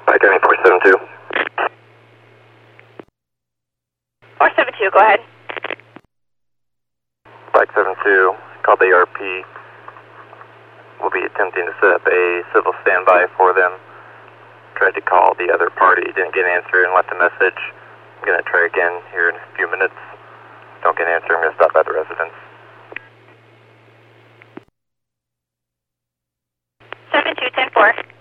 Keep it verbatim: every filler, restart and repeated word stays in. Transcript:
Pike County four seven two. four seven two, go ahead. Pike seven two, called the A R P. We'll be attempting to set up a civil standby for them. Tried to call the other party, didn't get an answer and left a message. I'm going to try again here in a few minutes. Don't get an answer, I'm going to stop at the residence. seven two ten four.